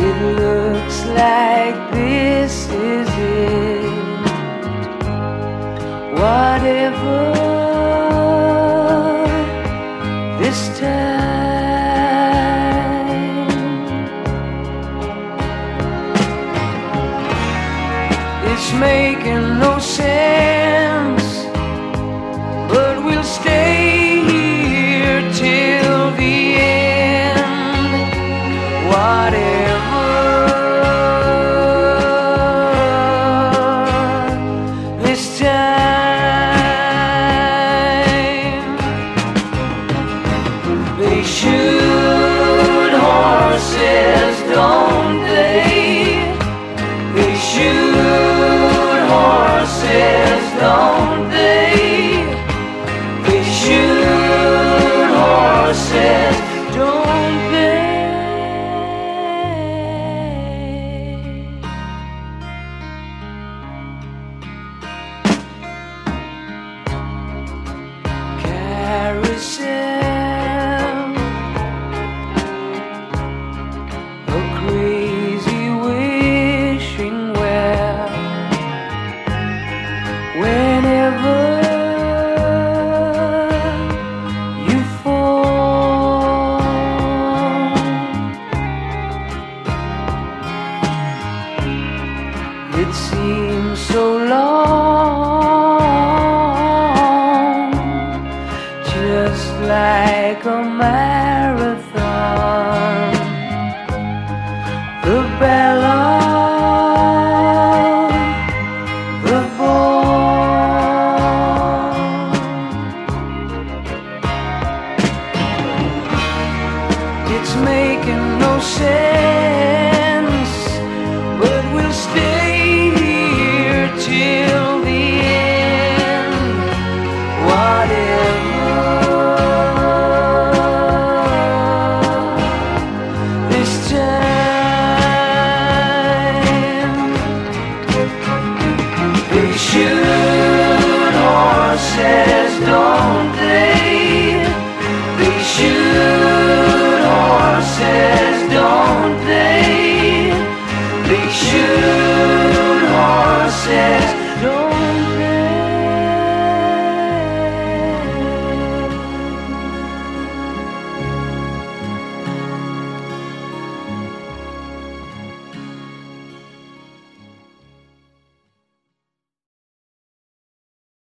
It looks like this is it. Whatever this time, it's making no sense, but we'll stay here till the end. Whatever this time, they shoot horses, don't they? They shoot horses, don't they? They shoot horses, don't they? Carousel, a crazy wishing well. Whenever you fall, it seems so long, just like a marathon. The bell of the ball, it's making no sense.